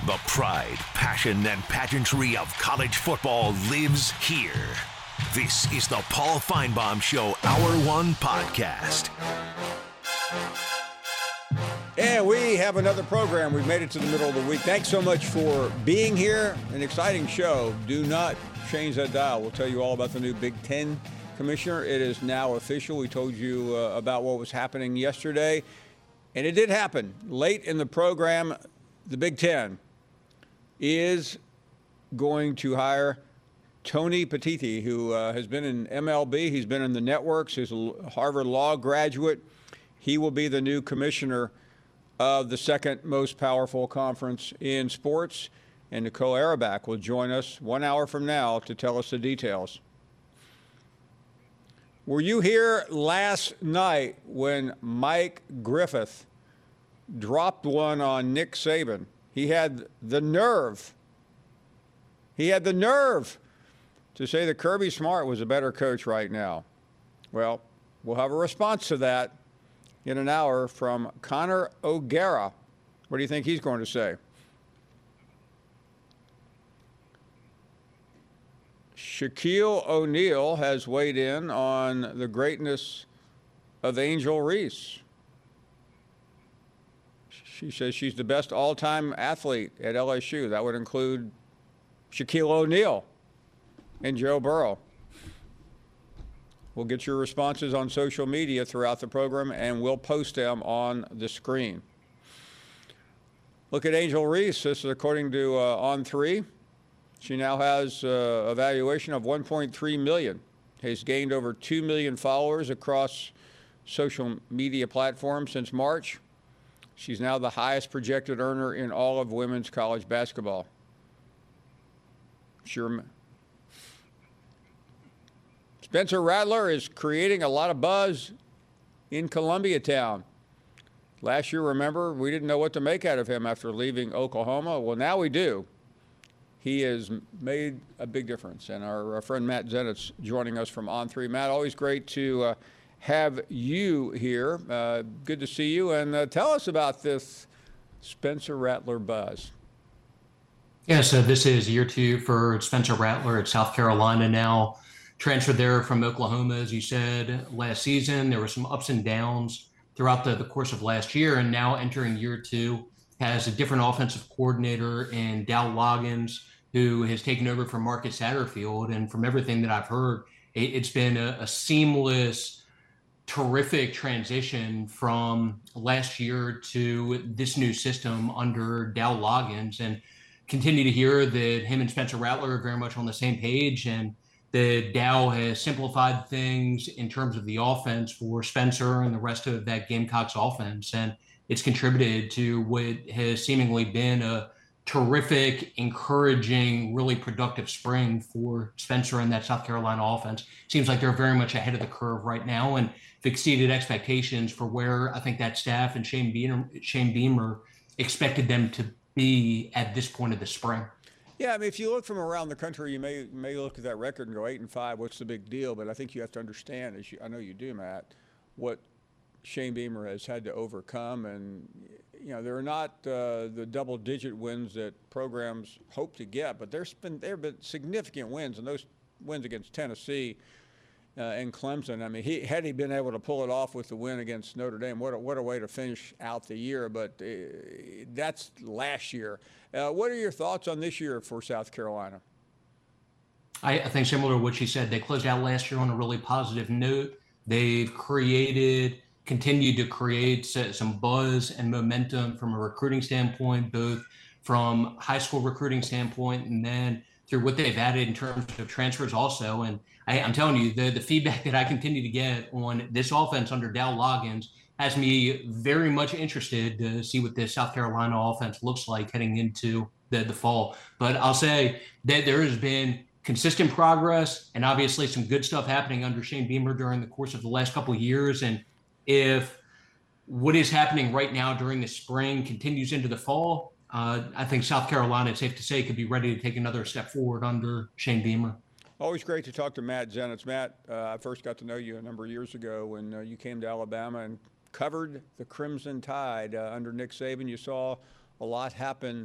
The pride, passion, and pageantry of college football lives here. This is the Paul Finebaum Show Hour 1 podcast. And we have another program. We've made it to the middle of the week. Thanks so much for being here. An exciting show. Do not change that dial. We'll tell you all about the new Big Ten commissioner. It is now official. We told you about what was happening yesterday. And it did happen. Late in the program, the Big Ten is going to hire Tony Petitti, who has been in MLB. He's been in the networks. He's a Harvard Law graduate. He will be the new commissioner of the second most powerful conference in sports. And Nicole Auerbach will join us 1 hour from now to tell us the details. Were you here last night when Mike Griffith dropped one on Nick Saban? He had the nerve. To say that Kirby Smart was a better coach right now. Well, we'll have a response to that in an hour from Connor O'Gara. What do you think he's going to say? Shaquille O'Neal has weighed in on the greatness of Angel Reese. She says she's the best all-time athlete at LSU. That would include Shaquille O'Neal and Joe Burrow. We'll get your responses on social media throughout the program, and we'll post them on the screen. Look at Angel Reese. This is according to On3. She now has a valuation of $1.3 million. Has gained over 2 million followers across social media platforms since March. She's now the highest projected earner in all of women's college basketball. Sure. Spencer Rattler is creating a lot of buzz in Columbia Town. Last year, remember, we didn't know what to make out of him after leaving Oklahoma. Well, now we do. He has made a big difference. And our friend Matt Zenitz joining us from On3. Matt, always great to have you here. Good to see you. And tell us about this Spencer Rattler buzz. Yeah, so this is year 2 for Spencer Rattler at South Carolina now. Transferred there from Oklahoma, as you said, last season. There were some ups and downs throughout the course of last year, and now entering year 2, has a different offensive coordinator in Dow Loggins, who has taken over from Marcus Satterfield. And from everything that I've heard, it's been a seamless, terrific transition from last year to this new system under Dow Loggins. And continue to hear that him and Spencer Rattler are very much on the same page, and the Dow has simplified things in terms of the offense for Spencer and the rest of that Gamecocks offense. And it's contributed to what has seemingly been a terrific, encouraging, really productive spring for Spencer and that South Carolina offense. Seems like they're very much ahead of the curve right now and have exceeded expectations for where I think that staff and Shane Beamer expected them to be at this point of the spring. Yeah, I mean, if you look from around the country, you may look at that record and go 8-5. What's the big deal? But I think you have to understand, I know you do, Matt, what Shane Beamer has had to overcome. And you know, they're not the double-digit wins that programs hope to get, but there have been significant wins, and those wins against Tennessee and Clemson. I mean, had he been able to pull it off with the win against Notre Dame, what a way to finish out the year. But that's last year. What are your thoughts on this year for South Carolina? I think similar to what she said, they closed out last year on a really positive note. They've continued to create some buzz and momentum from a recruiting standpoint, both from high school recruiting standpoint and then through what they've added in terms of transfers also. And I'm telling you, the feedback that I continue to get on this offense under Dow Loggins has me very much interested to see what this South Carolina offense looks like heading into the fall. But I'll say that there has been consistent progress and obviously some good stuff happening under Shane Beamer during the course of the last couple of years. And if what is happening right now during the spring continues into the fall, I think South Carolina, it's safe to say, could be ready to take another step forward under Shane Beamer. Always great to talk to Matt Zenitz. Matt, I first got to know you a number of years ago when you came to Alabama and covered the Crimson Tide under Nick Saban. You saw a lot happen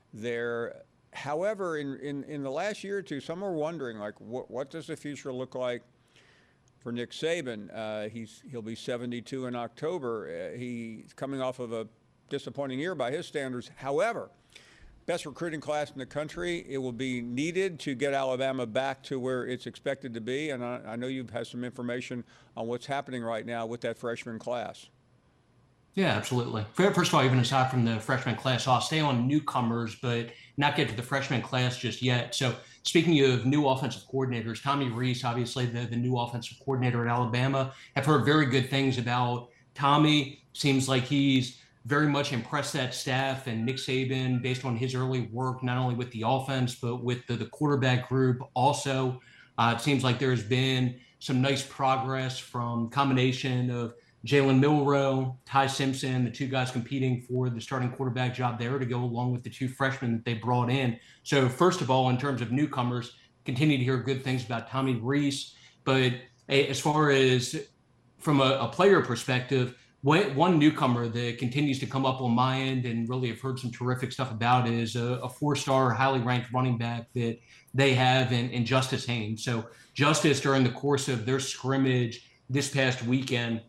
there. However, in the last year or two, some are wondering, like, what does the future look like for Nick Saban? He'll be 72 in October. He's coming off of a disappointing year by his standards. However, best recruiting class in the country. It will be needed to get Alabama back to where it's expected to be. And I know you've had some information on what's happening right now with that freshman class. Yeah, absolutely. First of all, even aside from the freshman class, I'll stay on newcomers, but not get to the freshman class just yet. So speaking of new offensive coordinators, Tommy Rees, obviously the new offensive coordinator at Alabama, have heard very good things about Tommy. Seems like he's very much impressed that staff and Nick Saban based on his early work, not only with the offense, but with the quarterback group also. It seems like there's been some nice progress from combination of Jalen Milroe, Ty Simpson, the two guys competing for the starting quarterback job there to go along with the two freshmen that they brought in. So first of all, in terms of newcomers, continue to hear good things about Tommy Rees. But as far as from a player perspective, one newcomer that continues to come up on my end and really have heard some terrific stuff about is a four-star, highly ranked running back that they have in Justice Haynes. So Justice, during the course of their scrimmage this past weekend,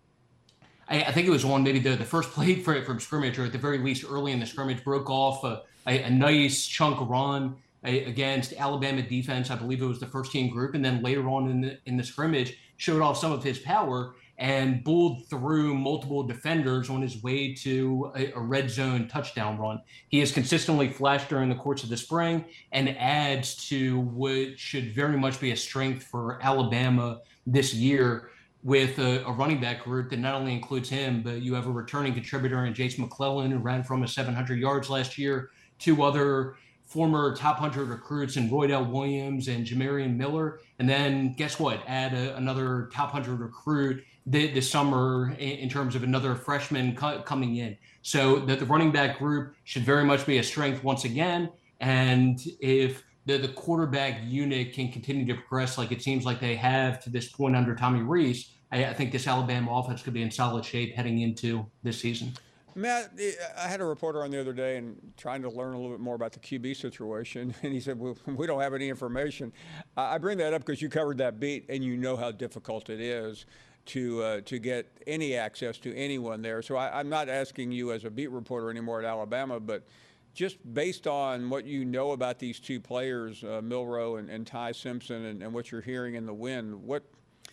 I think it was on maybe the first play from scrimmage, or at the very least early in the scrimmage, broke off a nice chunk run against Alabama defense. I believe it was the first team group. And then later on in the scrimmage, showed off some of his power and bulled through multiple defenders on his way to a red zone touchdown run. He has consistently flashed during the course of the spring and adds to what should very much be a strength for Alabama this year, with a running back group that not only includes him, but you have a returning contributor in Jason McClellan, who ran for almost 700 yards last year, two other former top 100 recruits in Roydell Williams and Jamarian Miller. And then guess what? Add another top 100 recruit this summer in terms of another freshman coming in. So the running back group should very much be a strength once again. And if the quarterback unit can continue to progress like it seems like they have to this point under Tommy Rees, I think this Alabama offense could be in solid shape heading into this season. Matt, I had a reporter on the other day and trying to learn a little bit more about the QB situation, and he said, well, we don't have any information. I bring that up because you covered that beat, and you know how difficult it is to get any access to anyone there. So I'm not asking you as a beat reporter anymore at Alabama, but just based on what you know about these two players, Milroe and Ty Simpson, and what you're hearing in the wind, what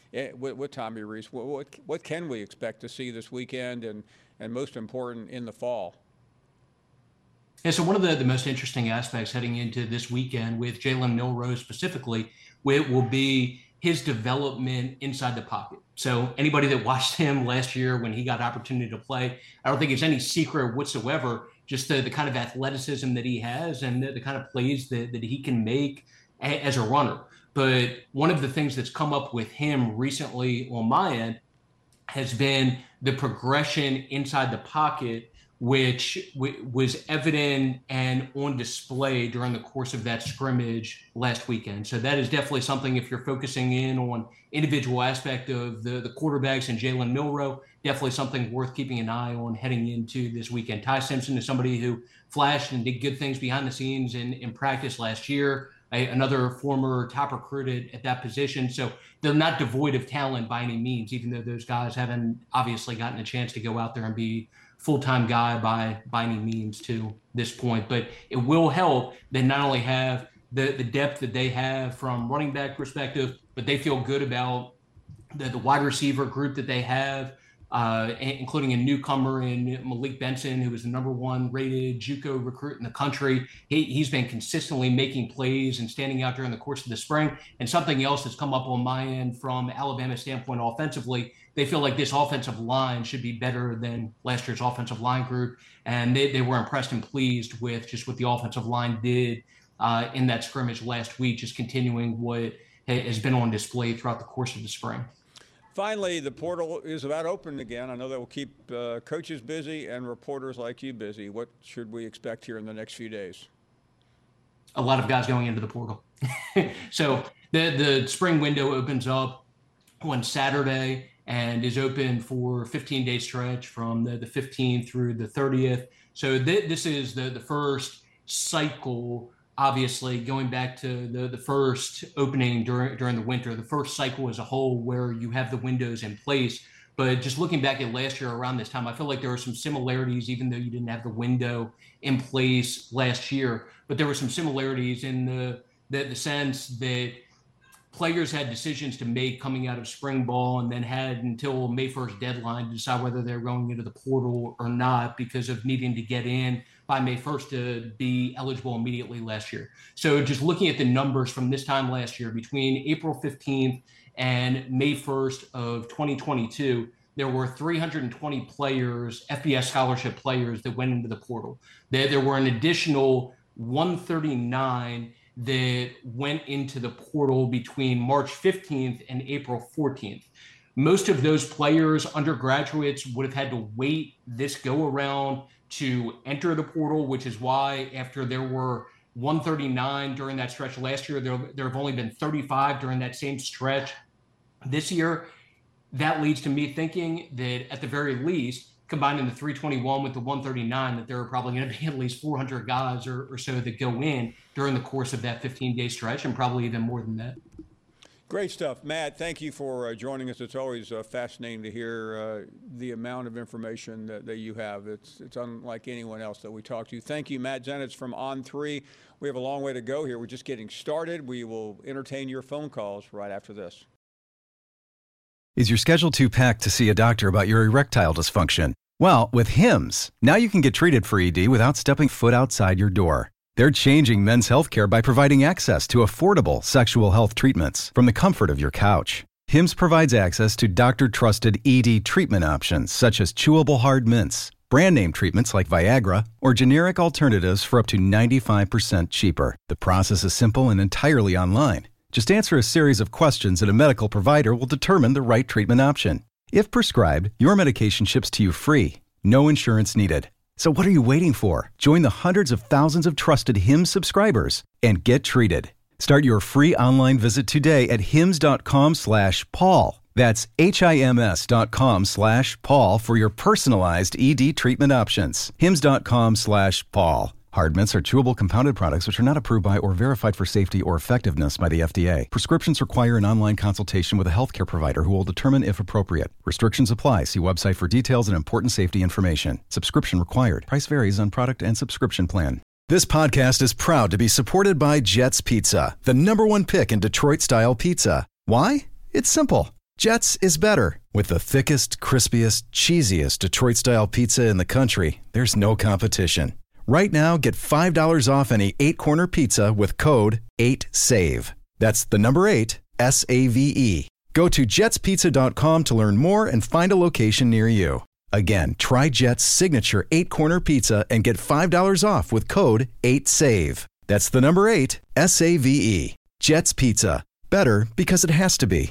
Tommy Rees, what can we expect to see this weekend, and most important, in the fall? Yeah, so one of the most interesting aspects heading into this weekend with Jalen Milroe specifically will be his development inside the pocket. So anybody that watched him last year when he got opportunity to play, I don't think it's any secret whatsoever, just the kind of athleticism that he has and the kind of plays that he can make as a runner. But one of the things that's come up with him recently on my end has been the progression inside the pocket, which was evident and on display during the course of that scrimmage last weekend. So that is definitely something, if you're focusing in on individual aspect of the quarterbacks and Jalen Milroe, definitely something worth keeping an eye on heading into this weekend. Ty Simpson is somebody who flashed and did good things behind the scenes in practice last year, another former top recruit at that position. So they're not devoid of talent by any means, even though those guys haven't obviously gotten a chance to go out there and be full-time guy by any means to this point. But it will help that not only have the depth that they have from running back perspective, but they feel good about the wide receiver group that they have, including a newcomer in Malik Benson, who was the #1 rated JUCO recruit in the country. He's been consistently making plays and standing out during the course of the spring. And something else that's come up on my end from Alabama's standpoint offensively, they feel like this offensive line should be better than last year's offensive line group. And they were impressed and pleased with just what the offensive line did in that scrimmage last week, just continuing what has been on display throughout the course of the spring. Finally, the portal is about open again. I know that will keep coaches busy and reporters like you busy. What should we expect here in the next few days? A lot of guys going into the portal. So the spring window opens up on Saturday and is open for 15-day stretch from the 15th through the 30th. So this is the first cycle, obviously going back to the first opening during the winter, the first cycle as a whole where you have the windows in place. But just looking back at last year around this time, I feel like there were some similarities, even though you didn't have the window in place last year. But there were some similarities in the sense that players had decisions to make coming out of spring ball and then had until May 1st deadline to decide whether they're going into the portal or not because of needing to get in by May 1st to be eligible immediately last year. So just looking at the numbers from this time last year, between April 15th and May 1st of 2022, there were 320 players, FBS scholarship players, that went into the portal. There were an additional 139 that went into the portal between March 15th and April 14th. Most of those players, undergraduates, would have had to wait this go around to enter the portal, which is why after there were 139 during that stretch last year, there have only been 35 during that same stretch this year. That leads to me thinking that at the very least, combining the 321 with the 139, that there are probably going to be at least 400 guys or so that go in during the course of that 15-day stretch, and probably even more than that. Great stuff. Matt, thank you for joining us. It's always fascinating to hear the amount of information that you have. It's unlike anyone else that we talk to. Thank you, Matt Zenitz from On3. We have a long way to go here. We're just getting started. We will entertain your phone calls right after this. Is your schedule too packed to see a doctor about your erectile dysfunction? Well, with Hims, now you can get treated for ED without stepping foot outside your door. They're changing men's healthcare by providing access to affordable sexual health treatments from the comfort of your couch. Hims provides access to doctor-trusted ED treatment options such as chewable hard mints, brand name treatments like Viagra, or generic alternatives for up to 95% cheaper. The process is simple and entirely online. Just answer a series of questions and a medical provider will determine the right treatment option. If prescribed, your medication ships to you free. No insurance needed. So what are you waiting for? Join the hundreds of thousands of trusted Hims subscribers and get treated. Start your free online visit today at hims.com/Paul. That's HIMS.com/Paul for your personalized ED treatment options. hims.com/Paul. Hard mints are chewable compounded products which are not approved by or verified for safety or effectiveness by the FDA. Prescriptions require an online consultation with a healthcare provider who will determine if appropriate. Restrictions apply. See website for details and important safety information. Subscription required. Price varies on product and subscription plan. This podcast is proud to be supported by Jets Pizza, the #1 pick in Detroit-style pizza. Why? It's simple. Jets is better. With the thickest, crispiest, cheesiest Detroit-style pizza in the country, there's no competition. Right now, get $5 off any 8-corner pizza with code 8SAVE. That's the number 8, SAVE. Go to jetspizza.com to learn more and find a location near you. Again, try Jet's signature 8-corner pizza and get $5 off with code 8SAVE. That's the number 8, SAVE. Jet's Pizza. Better because it has to be.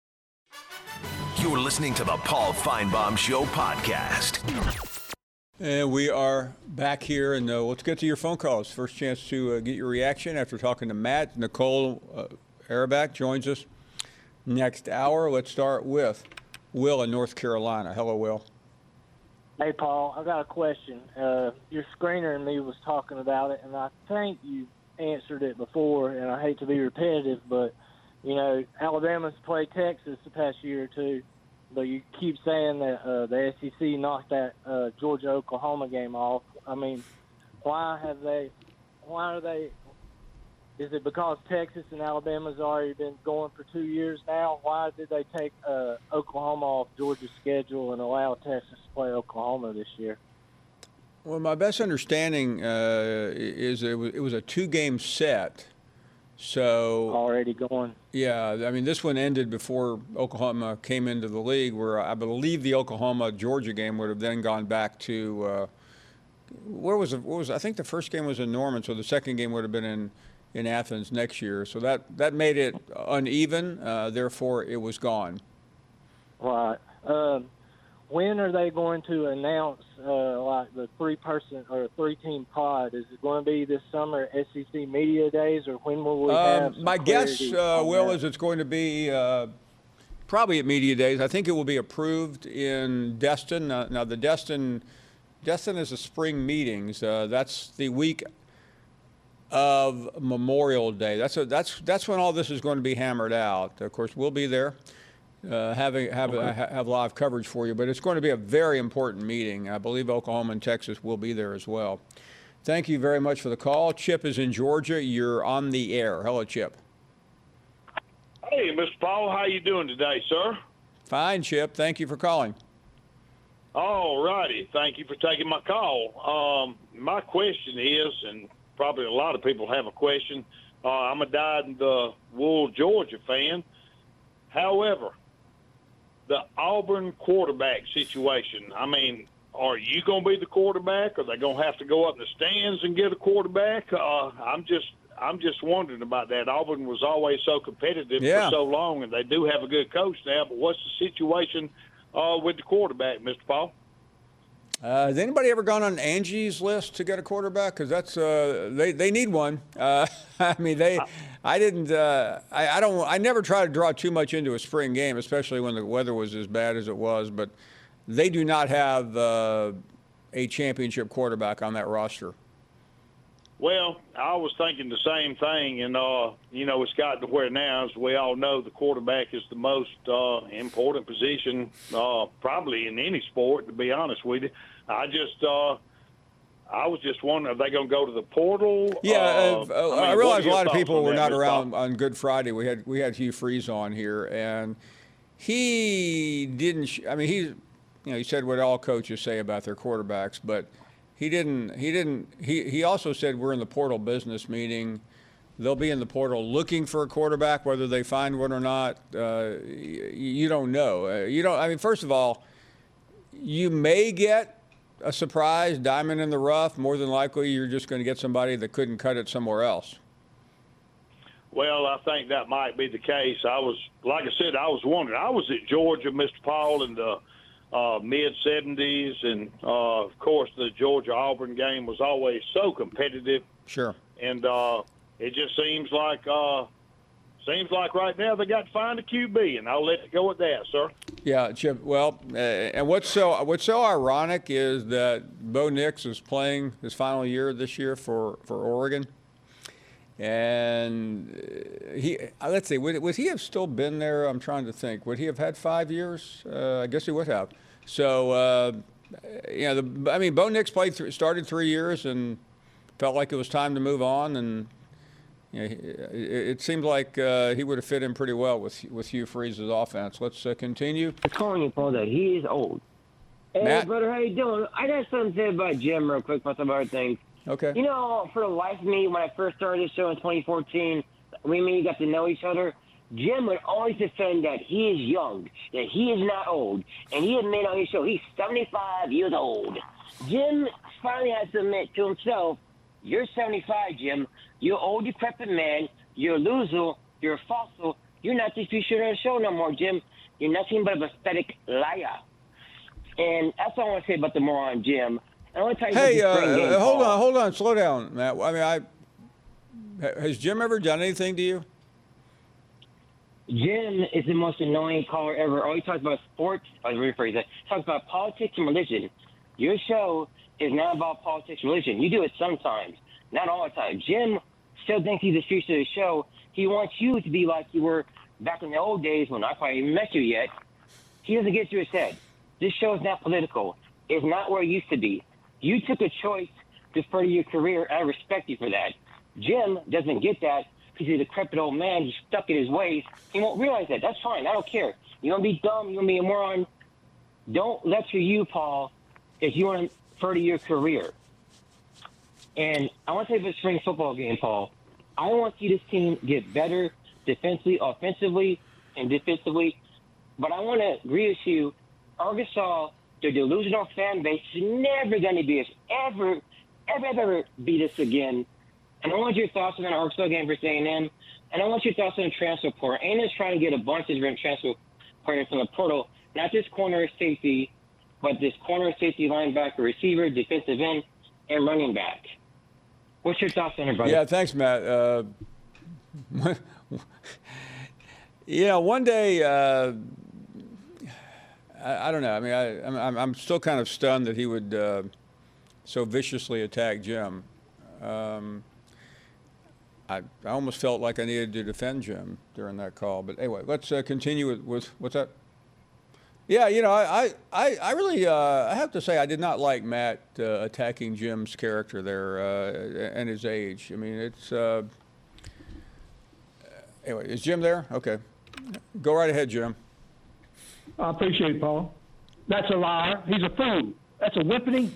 You're listening to the Paul Finebaum Show podcast. And we are back here, and let's get to your phone calls. First chance to get your reaction after talking to Matt. Nicole Auerbach joins us next hour. Let's start with Will in North Carolina. Hello, Will. Hey, Paul. I got a question. Your screener and me was talking about it, and I think you answered it before, and I hate to be repetitive, but, you know, Alabama's played Texas the past year or two. But you keep saying that the SEC knocked that Georgia-Oklahoma game off. I mean, why are they – is it because Texas and Alabama's already been going for 2 years now? Why did they take Oklahoma off Georgia's schedule and allow Texas to play Oklahoma this year? Well, my best understanding is it was a 2-game set. So already going. Yeah, I mean, this one ended before Oklahoma came into the league, where I believe the Oklahoma-Georgia game would have then gone back to I think the first game was in Norman, so the second game would have been in Athens next year. So that made it uneven, therefore it was gone. Right. When are they going to announce like the 3-person or 3-team pod? Is it going to be this summer at SEC Media Days, or when will we have some my guess, Will, that? is it's going to be probably at Media Days. I think it will be approved in Destin. Now the Destin is the spring meetings. That's the week of Memorial Day. That's when all this is going to be hammered out. Of course, we'll be there, have live coverage for you. But it's going to be a very important meeting. I believe Oklahoma and Texas will be there as well. Thank you very much for the call. Chip is in Georgia. You're on the air. Hello, Chip. Hey, Mr. Paul, how you doing today, sir? Fine, Chip. Thank you for calling. All righty. Thank you for taking my call. My question is, and probably a lot of people have a question, I'm a dyed-in-the-wool Georgia fan. However, the Auburn quarterback situation, I mean, are you going to be the quarterback? Are they going to have to go up in the stands and get a quarterback? I'm just wondering about that. Auburn was always so competitive for so long, and they do have a good coach now. But what's the situation with the quarterback, Mr. Paul? Has anybody ever gone on Angie's list to get a quarterback? Because that's they need one. I mean, I never try to draw too much into a spring game, especially when the weather was as bad as it was. But they do not have a championship quarterback on that roster. Well, I was thinking the same thing, and, it's gotten to where now, as we all know, the quarterback is the most important position probably in any sport, to be honest with you. I was just wondering, are they going to go to the portal? Yeah, I realize a lot of people were not around on Good Friday. We had Hugh Freeze on here, and he didn't he said what all coaches say about their quarterbacks, but he also said we're in the portal business, meaning they'll be in the portal looking for a quarterback, whether they find one or not. You don't know. First of all, you may get a surprise diamond in the rough. More than likely, you're just going to get somebody that couldn't cut it somewhere else. Well, I think that might be the case. I was wondering. I was at Georgia, Mr. Paul, in the mid-'70s, and of course the Georgia-Auburn game was always so competitive. Sure. And it just seems like right now they got to find a QB, and I'll let it go at that, sir. Yeah, Chip. Well, and what's so ironic is that Bo Nix is playing his final year this year for Oregon, and let's see, would he have still been there? I'm trying to think. Would he have had 5 years? I guess he would have. So, Bo Nix started 3 years and felt like it was time to move on, and it seemed like he would have fit in pretty well with Hugh Freeze's offense. Let's continue. I'm calling you, Paul, that he is old. Hey, Matt? Brother, how you doing? I got something to say about Jim real quick about some other things. Okay. For the life of me, when I first started this show in 2014, we got to know each other. Jim would always defend that he is young, that he is not old. And he admitted on his show he's 75 years old. Jim finally has to admit to himself, you're 75, Jim. You're an old, decrepit man. You're a loser. You're a fossil. You're not the future of the show no more, Jim. You're nothing but a pathetic liar. And that's all I want to say about the moron, Jim. I want to tell you hey, game, hold on, slow down, Matt. Has Jim ever done anything to you? Jim is the most annoying caller ever. All he talks about sports. I'll rephrase that. He talks about politics and religion. Your show is not about politics and religion. You do it sometimes, not all the time. Jim still thinks he's the future of the show. He wants you to be like you were back in the old days when I probably even met you yet. He doesn't get through his head. This show is not political. It's not where it used to be. You took a choice to further your career, and I respect you for that. Jim doesn't get that because he's a decrepit old man. He's stuck in his ways. He won't realize that. That's fine. I don't care. You want to be dumb. You want to be a moron. Don't lecture you, Paul, if you want to further your career. And I want to say for the spring football game, Paul, I want to see this team get better defensively, offensively, and defensively. But I want to agree with you, Arkansas, the delusional fan base is never going to be us, ever beat us again. And I want your thoughts on the Arkansas game versus A&M, and I want your thoughts on the transfer portal. A&M's trying to get a bunch of different transfer players from the portal, not just corner safety, but this corner safety, linebacker, receiver, defensive end, and running back. What's your thoughts on it, brother? Yeah, thanks, Matt. One day, I don't know. I mean, I'm still kind of stunned that he would so viciously attack Jim. I almost felt like I needed to defend Jim during that call. But anyway, let's continue with what's that? Yeah, I really I have to say I did not like Matt attacking Jim's character there and his age. I mean, it's anyway. Is Jim there? Okay, go right ahead, Jim. I appreciate it, Paul. That's a liar. He's a fool. That's a whipping.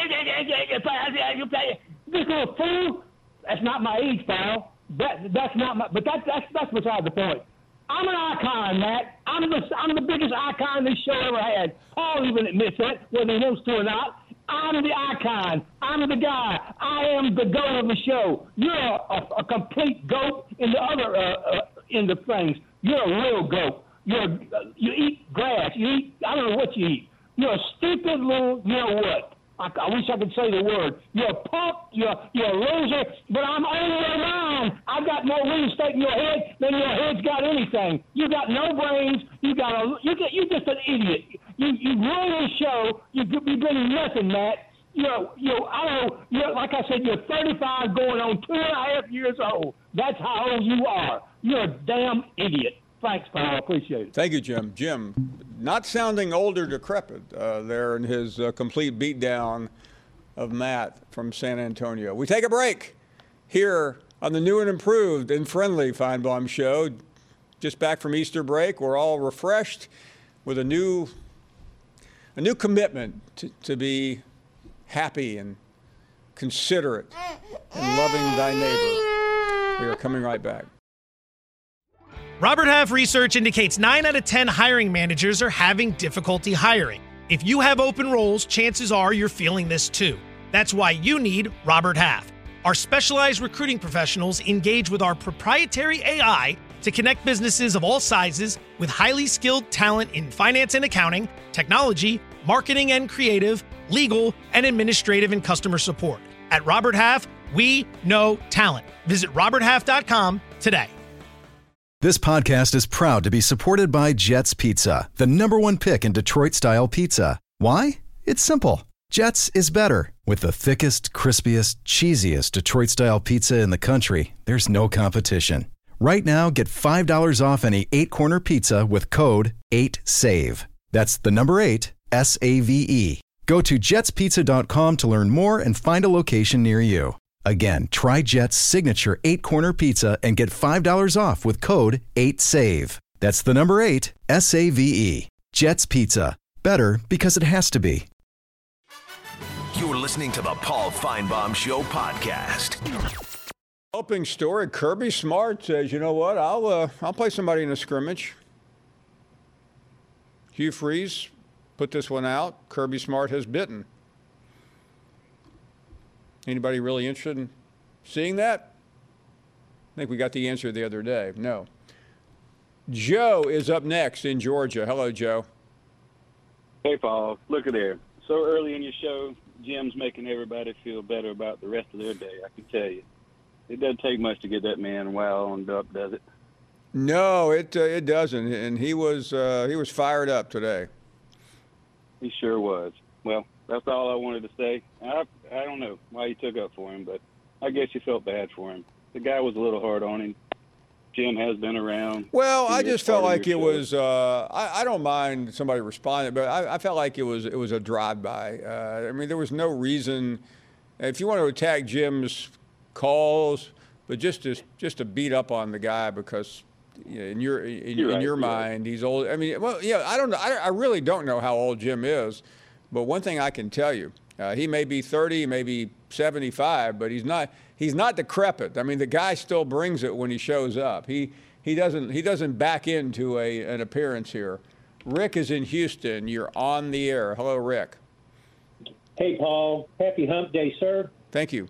This little fool. That's not my age, pal. That's not my. But that's beside the point. I'm an icon, Matt. I'm the biggest icon this show ever had. Paul even admits that, whether he wants to or not. I'm the icon. I'm the guy. I am the goat of the show. You're a complete goat in the other in the things. You're a real goat. You eat grass. I don't know what you eat. You're a stupid little, you know what? I wish I could say the word. You're a punk. You're a loser. But I'm older than mine. I've got more real estate in your head than your head's got anything. You got no brains. You're just an idiot. You run the show. You've been nothing, Matt. I don't know. You're like I said. You're 35, going on 2.5 years old. That's how old you are. You're a damn idiot. Thanks, pal. I appreciate it. Thank you, Jim. Jim, not sounding older, decrepit there in his complete beatdown of Matt from San Antonio. We take a break here on the new and improved and friendly Feinbaum Show. Just back from Easter break. We're all refreshed with a new commitment to be happy and considerate and loving thy neighbor. We are coming right back. Robert Half research indicates 9 out of 10 hiring managers are having difficulty hiring. If you have open roles, chances are you're feeling this too. That's why you need Robert Half. Our specialized recruiting professionals engage with our proprietary AI to connect businesses of all sizes with highly skilled talent in finance and accounting, technology, marketing and creative, legal, and administrative and customer support. At Robert Half, we know talent. Visit roberthalf.com today. This podcast is proud to be supported by Jets Pizza, the #1 pick in Detroit-style pizza. Why? It's simple. Jets is better. With the thickest, crispiest, cheesiest Detroit-style pizza in the country, there's no competition. Right now, get $5 off any 8-corner pizza with code 8SAVE. That's the number 8, SAVE. Go to jetspizza.com to learn more and find a location near you. Again, try Jet's signature 8-corner pizza and get $5 off with code 8SAVE. That's the number 8, SAVE. Jet's Pizza. Better because it has to be. You're listening to the Paul Feinbaum Show podcast. Helping story, Kirby Smart says, you know what, I'll play somebody in a scrimmage. Hugh Freeze put this one out. Kirby Smart has bitten. Anybody really interested in seeing that? I think we got the answer the other day. No. Joe is up next in Georgia. Hello, Joe. Hey, Paul. Look at there. So early in your show, Jim's making everybody feel better about the rest of their day, I can tell you. It doesn't take much to get that man wound up, does it? No, it doesn't. And he was fired up today. He sure was. Well, that's all I wanted to say. I don't know why you took up for him, but I guess you felt bad for him. The guy was a little hard on him. Jim has been around. Well, I just felt like it was. I don't mind somebody responding, but I felt like it was a drive-by. I mean, there was no reason. If you want to attack Jim's calls, but just to beat up on the guy because in your mind he's old. I mean, well, yeah, I don't know. I really don't know how old Jim is, but one thing I can tell you, he may be 30, maybe 75, but he's not decrepit. I mean, the guy still brings it when he shows up. He doesn't back into an appearance here. Rick is in Houston. You're on the air. Hello, Rick. Hey, Paul. Happy Hump Day, sir. Thank you.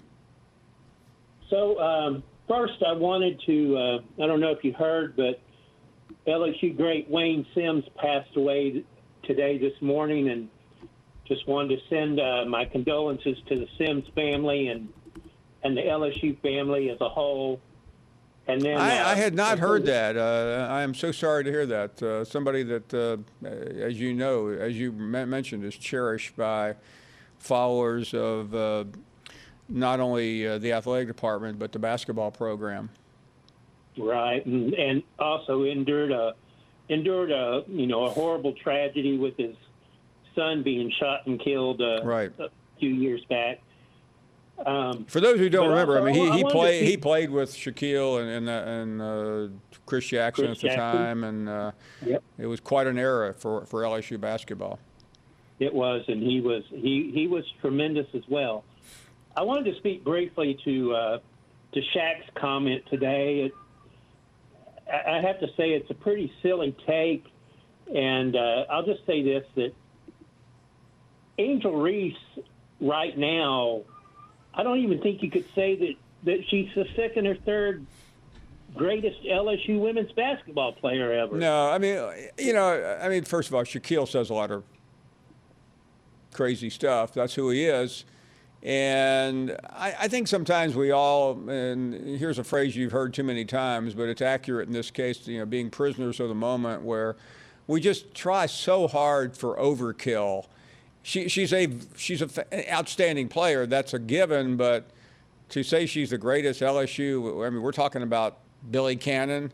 So first, I wanted to I don't know if you heard, but LSU great Wayne Sims passed away this morning, and just wanted to send my condolences to the Sims family and the LSU family as a whole. And then I had not heard that. I am so sorry to hear that. Somebody that, as you know, as you mentioned, is cherished by followers of not only the athletic department but the basketball program. Right, and also endured a horrible tragedy with his son being shot and killed right. a few years back. For those who don't remember, also, I mean, he played with Shaquille and Chris Jackson at the time, and yep. It was quite an era for LSU basketball. It was, and he was tremendous as well. I wanted to speak briefly to Shaq's comment today. I have to say it's a pretty silly take, and I'll just say this, that Angel Reese right now, I don't even think you could say that she's the second or third greatest LSU women's basketball player ever. No, I mean, first of all, Shaquille says a lot of crazy stuff. That's who he is. And I think sometimes we all, and here's a phrase you've heard too many times, but it's accurate in this case, being prisoners of the moment, where we just try so hard for overkill. She's an outstanding player, that's a given, but to say she's the greatest LSU, I mean, we're talking about Billy Cannon.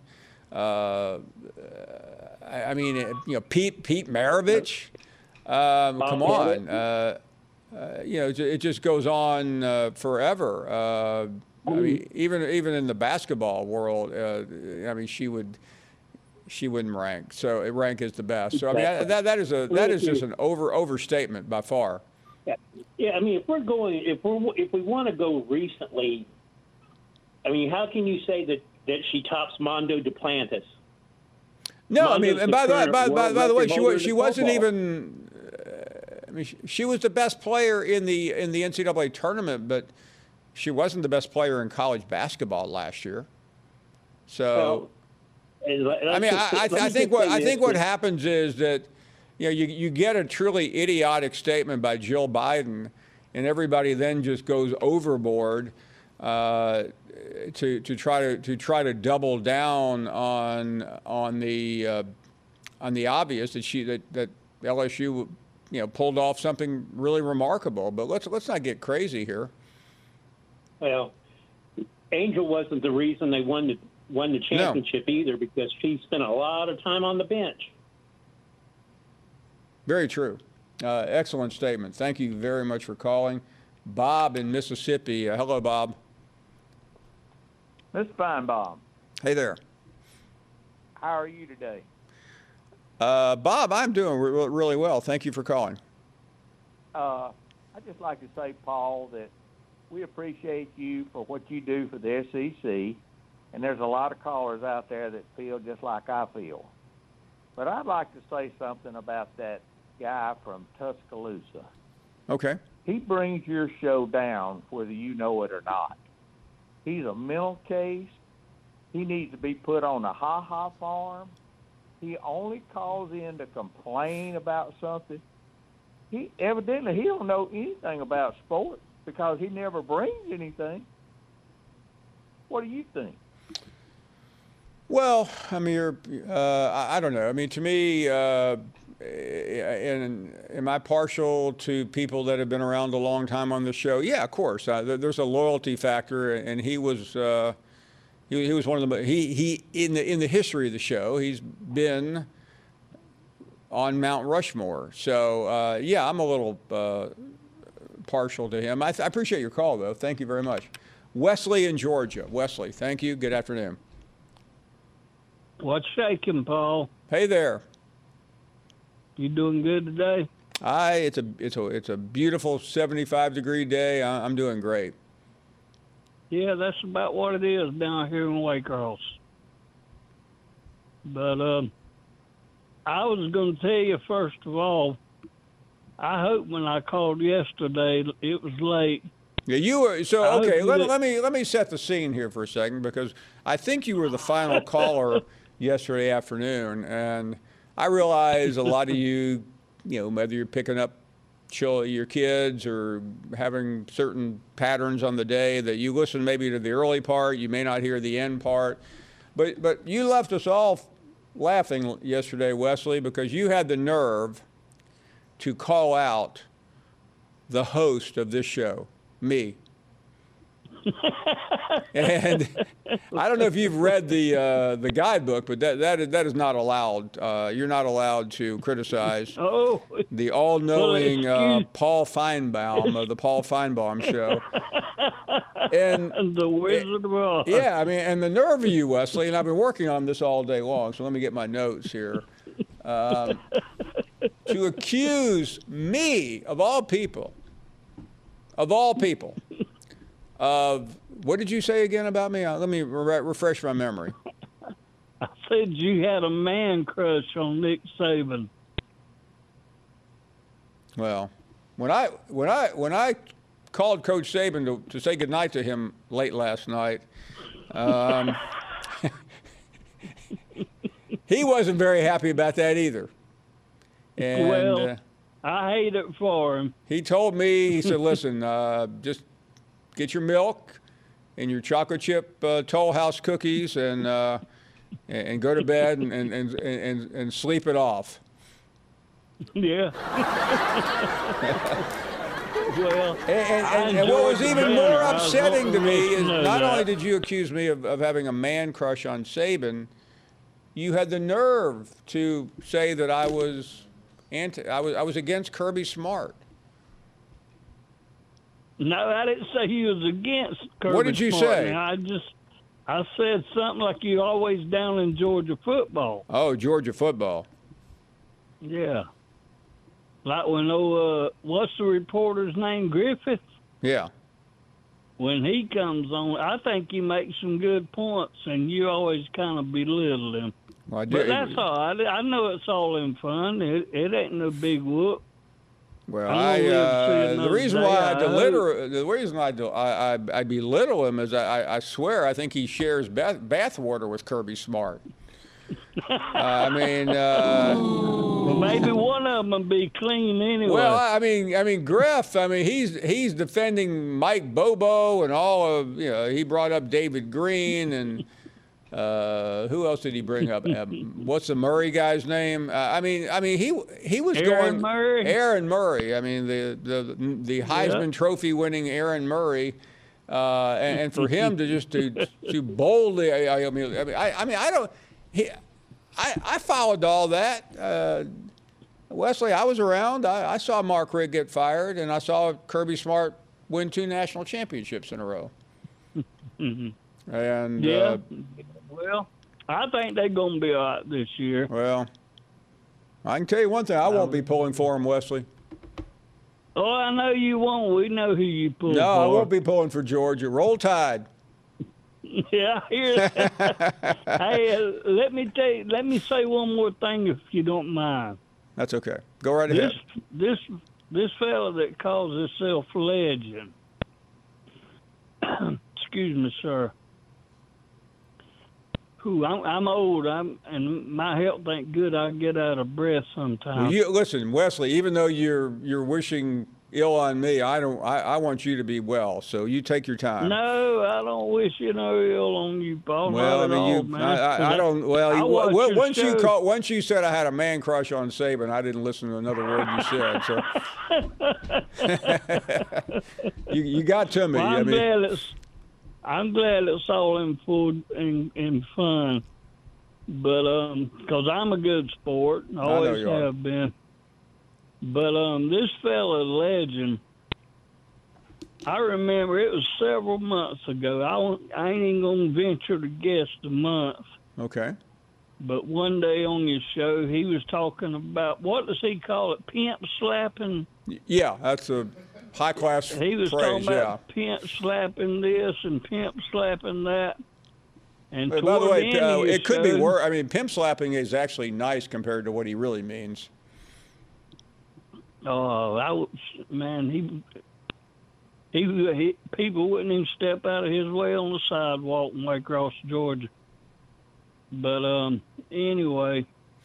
Pete Maravich. Come on. It just goes on forever. I mean, even in the basketball world, she wouldn't rank. So rank is the best. So I mean, that is just an overstatement by far. Yeah. I mean, if we want to go recently, I mean, how can you say that she tops Mondo Duplantis? No, I mean, and by the way, she wasn't even. I mean, she was the best player in the NCAA tournament, but she wasn't the best player in college basketball last year. So, I mean, I think what happens is that you get a truly idiotic statement by Jill Biden, and everybody then just goes overboard to try to double down on the obvious that LSU pulled off something really remarkable. But let's not get crazy here. Well, Angel wasn't the reason they won the championship either, because she spent a lot of time on the bench. Very true. Excellent statement. Thank you very much for calling. Bob in Mississippi. Hello, Bob. Mr. Feinbaum. Hey there. How are you today? Bob, I'm doing really well. Thank you for calling. I'd just like to say, Paul, that we appreciate you for what you do for the SEC, and there's a lot of callers out there that feel just like I feel. But I'd like to say something about that guy from Tuscaloosa. Okay. He brings your show down whether you know it or not. He's a mental case. He needs to be put on a ha-ha farm. He only calls in to complain about something. He don't know anything about sports because he never brings anything. What do you think? Well, I mean, I don't know. I mean, to me, am I partial to people that have been around a long time on the show? Yeah, of course. There's a loyalty factor, and he was one of the he in the history of the show. He's been on Mount Rushmore. So yeah, I'm a little partial to him. I appreciate your call, though. Thank you very much. Wesley in Georgia. Wesley, thank you. Good afternoon. What's shaking, Paul? Hey there. You doing good today? It's a beautiful 75-degree day. I'm doing great. Yeah, that's about what it is down here in Waycross. But I was going to tell you, first of all, I hope when I called yesterday, it was late. Yeah, you were. So, okay, let me set the scene here for a second, because I think you were the final caller yesterday afternoon, and I realize a lot of you, whether you're picking up your kids or having certain patterns on the day, that you listen maybe to the early part, you may not hear the end part, but you left us all laughing yesterday, Wesley, because you had the nerve to call out the host of this show, me. And I don't know if you've read the guidebook, but that is not allowed. You're not allowed to criticize the all-knowing Paul Feinbaum of the Paul Feinbaum Show. And the Wizard of Oz. Yeah, I mean, and the nerve of you, Wesley, and I've been working on this all day long, so let me get my notes here. To accuse me, of all people, of, what did you say again about me? Let me refresh my memory. I said you had a man crush on Nick Saban. Well, when I called Coach Saban to say goodnight to him late last night, he wasn't very happy about that either. And, well, I hate it for him. He told me, he said, listen, just get your milk and your chocolate chip Toll House cookies and go to bed and sleep it off. Yeah. Well, and what was even more upsetting to me is not only did you accuse me of having a man crush on Saban, you had the nerve to say that I was against Kirby Smart. No, I didn't say he was against Kirby. What did you Smart. say? I said something like you always down in Georgia football. Oh, Georgia football. Yeah. Like when what's the reporter's name, Griffith? Yeah. When he comes on, I think he makes some good points, and you always kind of belittle him. Well, but that's all. I know it's all in fun. It ain't no big whoop. Well, the reason why I belittle him is I swear I think he shares bathwater with Kirby Smart. I mean, well, maybe one of them will be clean anyway. Well, I mean, Griff. I mean, he's defending Mike Bobo and all of he brought up David Green and who else did he bring up? What's the Murray guy's name? I mean, he was Aaron Murray. Aaron Murray. I mean, the Heisman Trophy winning Aaron Murray. And for him to boldly, I followed all that. Wesley, I was around. I saw Mark Richt get fired, and I saw Kirby Smart win 2 national championships in a row. And yeah, well, I think they're going to be all right this year. Well, I can tell you one thing. I won't be pulling for them, Wesley. Oh, I know you won't. We know who you pull for. No, I won't be pulling for Georgia. Roll Tide. Yeah, here. Hey, let me say one more thing, if you don't mind. That's okay. Go right ahead. This fella that calls himself Legend. Excuse me, sir. I'm old. And my health ain't good. I get out of breath sometimes. Well, listen, Wesley. Even though you're wishing ill on me, I want you to be well. So you take your time. No, I don't wish no ill on you, Paul. Well, not at all, man. I don't. Well, once you said I had a man crush on Saban, I didn't listen to another word you said. So you got to me. Well, I'm glad it's all in full in fun, but because I'm a good sport, always have been. But this fella Legend, I remember it was several months ago. I ain't even gonna venture to guess the month. Okay. But one day on your show, he was talking about, what does he call it? Pimp slapping. Yeah, that's a high class phrase. He was talking about pimp slapping this and pimp slapping that. And by the way, it could be worse. I mean, pimp slapping is actually nice compared to what he really means. Oh, man, he people wouldn't even step out of his way on the sidewalk and way across Georgia. But anyway,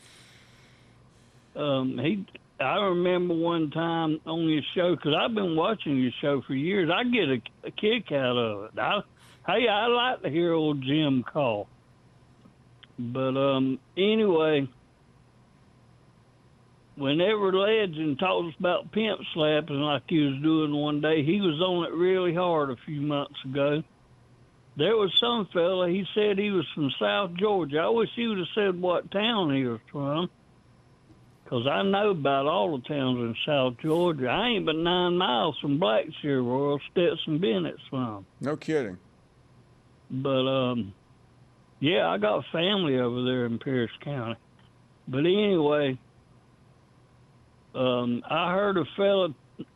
I remember one time on your show, because I've been watching your show for years. I get a kick out of it. I like to hear old Jim call. But anyway, whenever Legend talks about pimp slapping like he was doing one day, he was on it really hard a few months ago. There was some fella, he said he was from South Georgia. I wish he would have said what town he was from, because I know about all the towns in South Georgia. I ain't but 9 miles from Blackshear, where Earl Stetson Bennett's from. No kidding. But, yeah, I got family over there in Pierce County. But anyway, I heard a fella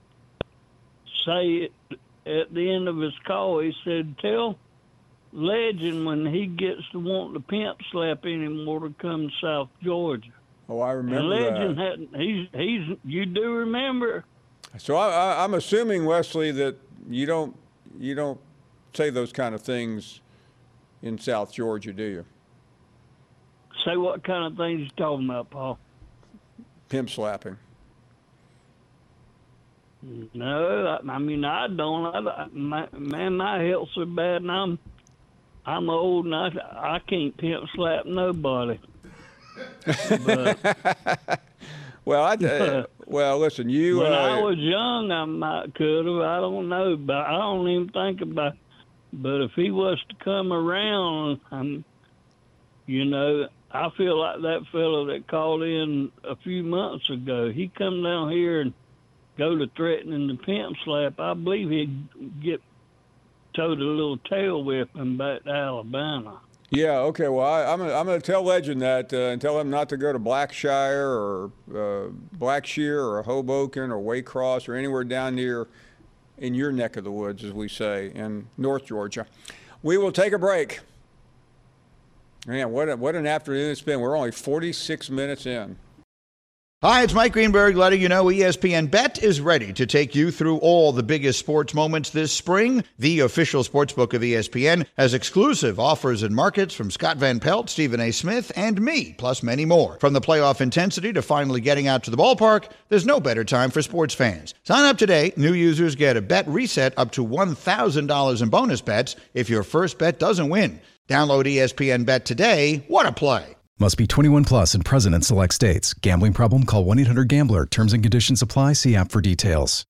say at the end of his call, he said, tell Legend when he gets to want the pimp slap anymore to come to South Georgia. Oh, I remember and Legend that. He's you do remember. So I'm assuming, Wesley, that you don't say those kind of things in South Georgia, do you? Say what kind of things you talking about, Paul? Pimp slapping. No, I mean I don't. My health's so bad, and I'm old, and I can't pimp slap nobody. But, well, listen, you. When I was young, I might could have. I don't know, but I don't even think about it. But if he was to come around, I feel like that fellow that called in a few months ago. He come down here and go to threatening the pimp slap. I believe he'd get towed a little tail whipping back to Alabama. Yeah, okay. Well, I'm going to tell Legend that and tell him not to go to Blackshire or Blackshear or Hoboken or Waycross or anywhere down near in your neck of the woods, as we say, in North Georgia. We will take a break. Man, what an afternoon it's been. We're only 46 minutes in. Hi, it's Mike Greenberg letting you know ESPN Bet is ready to take you through all the biggest sports moments this spring. The official sportsbook of ESPN has exclusive offers and markets from Scott Van Pelt, Stephen A. Smith, and me, plus many more. From the playoff intensity to finally getting out to the ballpark, there's no better time for sports fans. Sign up today. New users get a bet reset up to $1,000 in bonus bets if your first bet doesn't win. Download ESPN Bet today. What a play. Must be 21 plus and present in select states. Gambling problem? Call 1-800-GAMBLER. Terms and conditions apply. See app for details.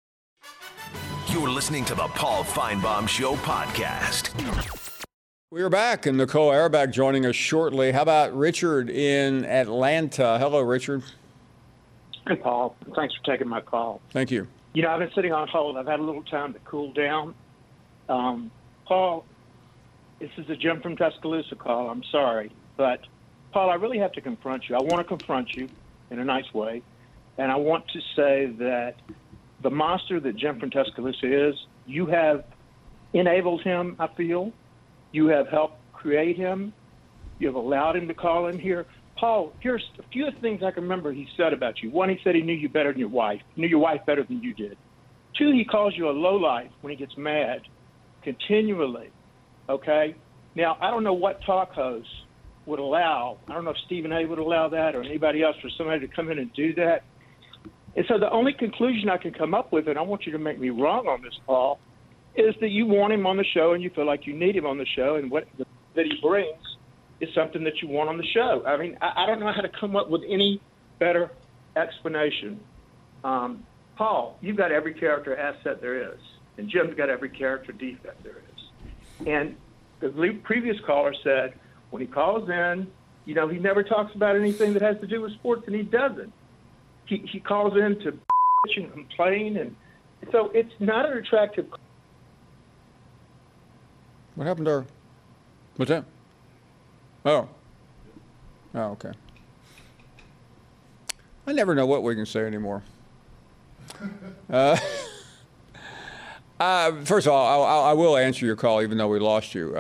You're listening to the Paul Feinbaum Show podcast. We're back, and Nicole Auerbach joining us shortly. How about Richard in Atlanta? Hello, Richard. Hey, Paul. Thanks for taking my call. Thank you. You know, I've been sitting on hold. I've had a little time to cool down. Paul, this is a Jim from Tuscaloosa call. I'm sorry. But, Paul, I really have to confront you. I want to confront you in a nice way. And I want to say that the monster that Jim from Tuscaloosa is, you have enabled him, I feel. You have helped create him. You have allowed him to call in here. Paul, here's a few things I can remember he said about you. One, he said he knew you better than your wife, knew your wife better than you did. Two, he calls you a lowlife when he gets mad continually, okay? Now, I don't know what talk host would allow. I don't know if Stephen A. would allow that or anybody else for somebody to come in and do that. And so the only conclusion I can come up with, and I want you to make me wrong on this, Paul, is that you want him on the show and you feel like you need him on the show, and what that he brings is something that you want on the show. I mean, I don't know how to come up with any better explanation. Paul, you've got every character asset there is, and Jim's got every character defect there is. And the previous caller said when he calls in, you know, he never talks about anything that has to do with sports, and he doesn't. He calls in to bitch and complain, and so it's not an attractive. What happened to her? What's that? Oh, okay. I never know what we can say anymore. First of all, I will answer your call, even though we lost you.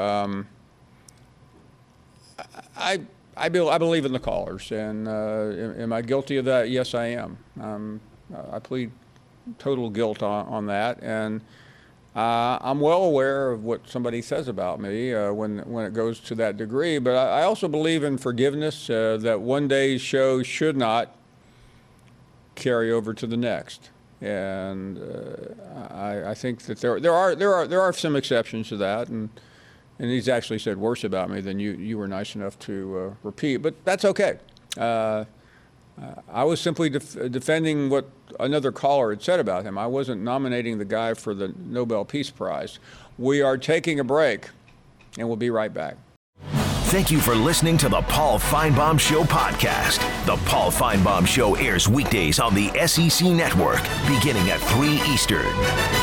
I believe in the callers, and am I guilty of that? Yes, I am. I plead total guilt on that, and I'm well aware of what somebody says about me when it goes to that degree. But I also believe in forgiveness. That one day's show should not carry over to the next, and I think that there are some exceptions to that, and he's actually said worse about me than you were nice enough to repeat. But that's okay. I was simply defending what another caller had said about him. I wasn't nominating the guy for the Nobel Peace Prize. We are taking a break, and we'll be right back. Thank you for listening to the Paul Feinbaum Show podcast. The Paul Feinbaum Show airs weekdays on the SEC Network, beginning at 3 Eastern.